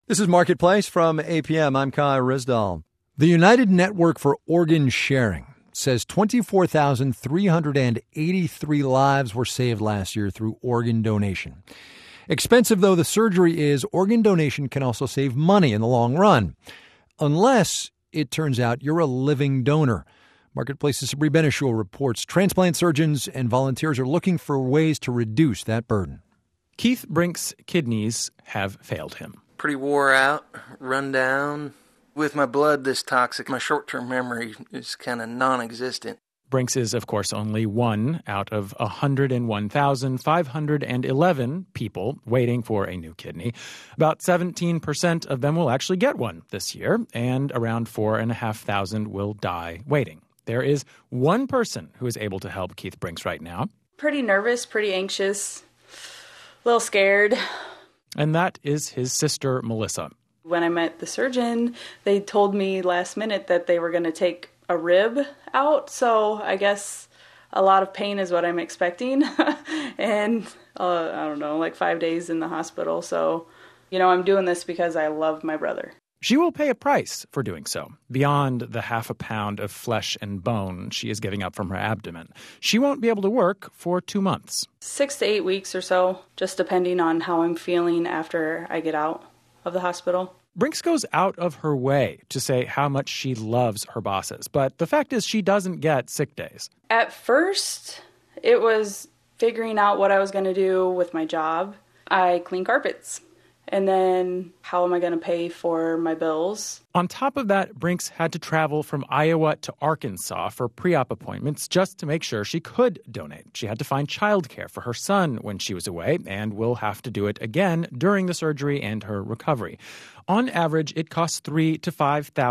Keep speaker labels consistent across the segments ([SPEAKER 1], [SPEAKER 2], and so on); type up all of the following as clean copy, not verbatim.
[SPEAKER 1] This is Marketplace from APM. I'm Kai Rizdal. The United Network for Organ Sharing says 24,383 lives were saved last year through organ donation. Expensive though the surgery is, organ donation can also save money in the long run, unless it turns out you're a living donor. Marketplace's Sabri Benishul reports transplant surgeons and volunteers are looking for ways to reduce that burden.
[SPEAKER 2] Keith Brink's kidneys have failed him.
[SPEAKER 3] Pretty wore out, run down. With my blood this toxic, my short-term memory is kind of non-existent.
[SPEAKER 2] Brink's is, of course, only one out of 101,511 people waiting for a new kidney. About 17% of them will actually get one this year, and around 4,500 will die waiting. There is one person who is able to help Keith Brink's right now.
[SPEAKER 4] Pretty nervous, pretty anxious, a little scared.
[SPEAKER 2] And that is his sister, Melissa.
[SPEAKER 4] When I met the surgeon, they told me last minute that they were going to take a rib out. So I guess a lot of pain is what I'm expecting. And I don't know, like 5 days in the hospital. So, I'm doing this because I love my brother.
[SPEAKER 2] She will pay a price for doing so, beyond the half a pound of flesh and bone she is giving up from her abdomen. She won't be able to work for 2 months.
[SPEAKER 4] 6 to 8 weeks or so, just depending on how I'm feeling after I get out of the hospital.
[SPEAKER 2] Brink's goes out of her way to say how much she loves her bosses, but the fact is she doesn't get sick days.
[SPEAKER 4] At first, it was figuring out what I was going to do with my job. I clean carpets. And then how am I going to pay for my bills?
[SPEAKER 2] On top of that, Brink's had to travel from Iowa to Arkansas for pre-op appointments just to make sure she could donate. She had to find childcare for her son when she was away and will have to do it again during the surgery and her recovery. On average, it costs $3,000 to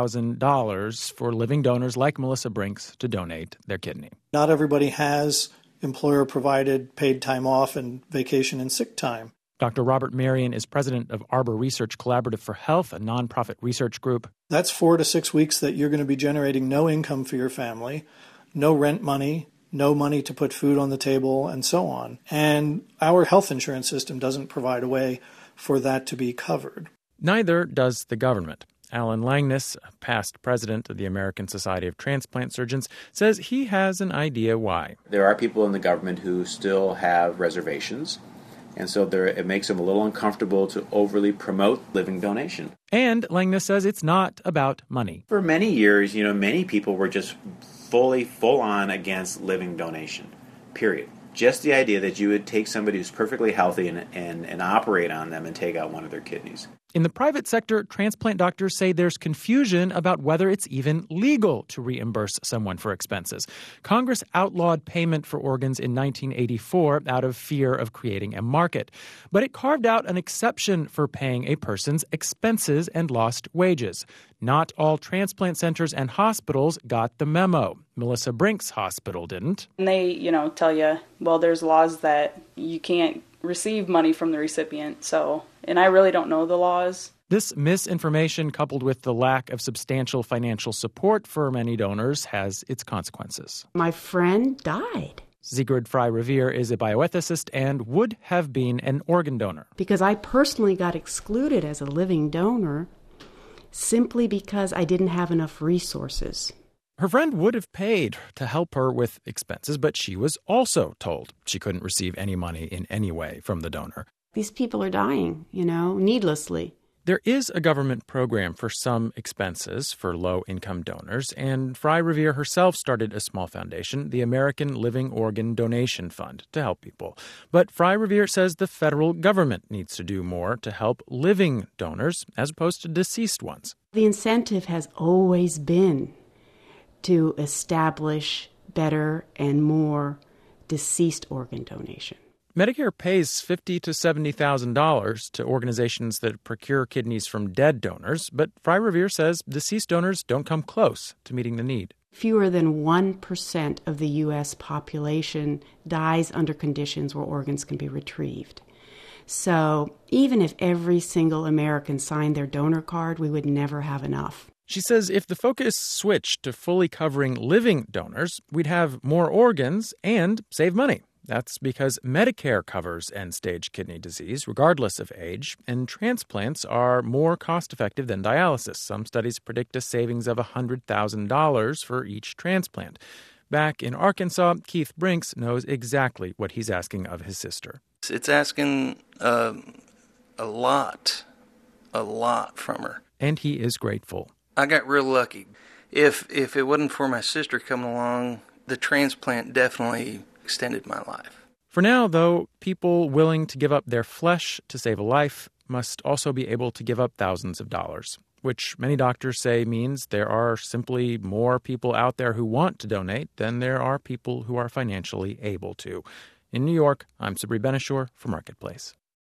[SPEAKER 2] $5,000 for living donors like Melissa Brink's to donate their kidney.
[SPEAKER 5] Not everybody has employer-provided paid time off and vacation and sick time.
[SPEAKER 2] Dr. Robert Marion is president of Arbor Research Collaborative for Health, a nonprofit research group.
[SPEAKER 5] That's 4 to 6 weeks that you're going to be generating no income for your family, no rent money, no money to put food on the table, and so on. And our health insurance system doesn't provide a way for that to be covered.
[SPEAKER 2] Neither does the government. Alan Langness, past president of the American Society of Transplant Surgeons, says he has an idea why.
[SPEAKER 6] There are people in the government who still have reservations. And so it makes them a little uncomfortable to overly promote living donation.
[SPEAKER 2] And Langness says it's not about money.
[SPEAKER 6] For many years, many people were just full on against living donation, period. Just the idea that you would take somebody who's perfectly healthy and operate on them and take out one of their kidneys.
[SPEAKER 2] In the private sector, transplant doctors say there's confusion about whether it's even legal to reimburse someone for expenses. Congress outlawed payment for organs in 1984 out of fear of creating a market. But it carved out an exception for paying a person's expenses and lost wages. Not all transplant centers and hospitals got the memo. Melissa Brink's hospital didn't.
[SPEAKER 4] And they, tell you, well, there's laws that you can't receive money from the recipient. And I really don't know the laws.
[SPEAKER 2] This misinformation, coupled with the lack of substantial financial support for many donors, has its consequences.
[SPEAKER 7] My friend died.
[SPEAKER 2] Sigrid Frey-Revere is a bioethicist and would have been an organ donor.
[SPEAKER 7] Because I personally got excluded as a living donor simply because I didn't have enough resources.
[SPEAKER 2] Her friend would have paid to help her with expenses, but she was also told she couldn't receive any money in any way from the donor.
[SPEAKER 7] These people are dying, needlessly.
[SPEAKER 2] There is a government program for some expenses for low-income donors, and Frey-Revere herself started a small foundation, the American Living Organ Donation Fund, to help people. But Frey-Revere says the federal government needs to do more to help living donors as opposed to deceased ones.
[SPEAKER 7] The incentive has always been to establish better and more deceased organ donation.
[SPEAKER 2] Medicare pays $50,000 to $70,000 to organizations that procure kidneys from dead donors, but Frey-Revere says deceased donors don't come close to meeting the need.
[SPEAKER 7] Fewer than 1% of the U.S. population dies under conditions where organs can be retrieved. So even if every single American signed their donor card, we would never have enough.
[SPEAKER 2] She says if the focus switched to fully covering living donors, we'd have more organs and save money. That's because Medicare covers end-stage kidney disease, regardless of age, and transplants are more cost-effective than dialysis. Some studies predict a savings of $100,000 for each transplant. Back in Arkansas, Keith Brinks knows exactly what he's asking of his sister.
[SPEAKER 3] It's asking a lot from her.
[SPEAKER 2] And he is grateful.
[SPEAKER 3] I got real lucky. If it wasn't for my sister coming along, the transplant definitely extended my life.
[SPEAKER 2] For now, though, people willing to give up their flesh to save a life must also be able to give up thousands of dollars, which many doctors say means there are simply more people out there who want to donate than there are people who are financially able to. In New York, I'm Sabri Ben-Achour for Marketplace.